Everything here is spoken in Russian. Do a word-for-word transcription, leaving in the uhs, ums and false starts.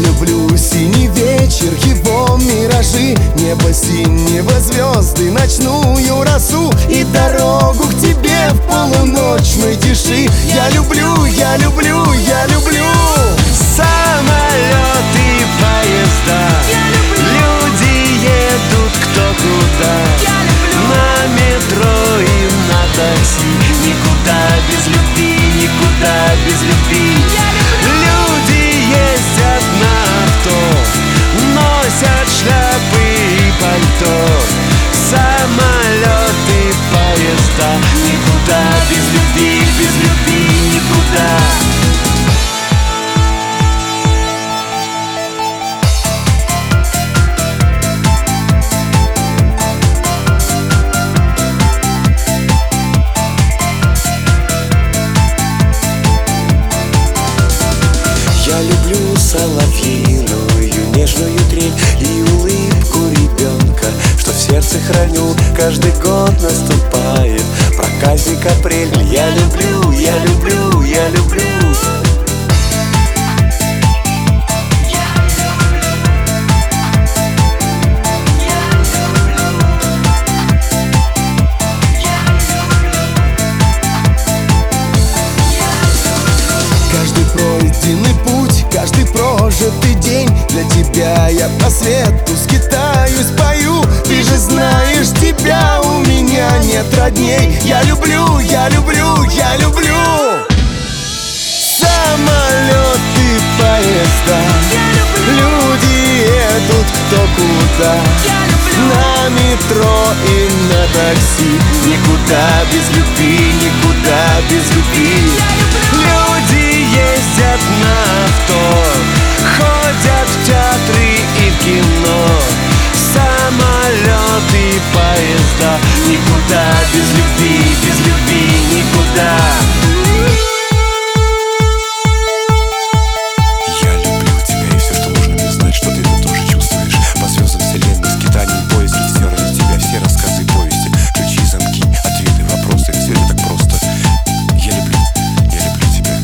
люблю синий вечер, его миражи, небо синего, звезды, ночную росу и дорогу к тебе в полуночной тиши. Я люблю, я люблю, я люблю самолеты, поезда, люди едут кто куда, на метро и на такси. Никуда без любви, никуда без любви. Люди ездят на авто, носят шляпы и пальто. Самолеты, поезда, никуда без любви, без любви никуда. Я люблю соловьиную нежную трель и улыбку ребенка, что в сердце храню. Каждый год наступает проказник апрель. Я люблю, я люблю, я люблю. Каждый пройденный путь, каждый прожитый день, для тебя я по свету скитаюсь, пою. Ты же знаешь, тебя у меня нет родней. Я люблю, я люблю, я люблю самолеты, поезда, люди едут кто куда, на метро и на такси. Никуда без любви, никуда без любви. Люди ездят на авто,